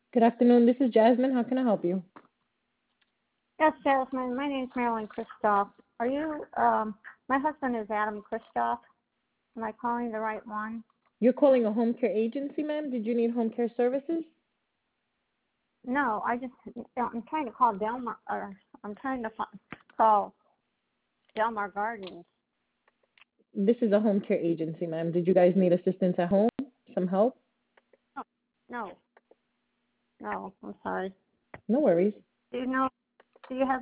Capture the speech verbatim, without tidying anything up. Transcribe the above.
Good afternoon. This is Jasmine. How can I help you? Yes, Jasmine. My name's Marilyn Kristoff. Are you, um, my husband is Adam Kristoff. Am I calling the right one? You're calling a home care agency, ma'am. Did you need home care services? No, I just, I'm trying to call Delmar, or I'm trying to fi- call Delmar Gardens. This is a home care agency, ma'am. Did you guys need assistance at home? Some help? No, no, no, I'm sorry. No worries. Do you know, do you have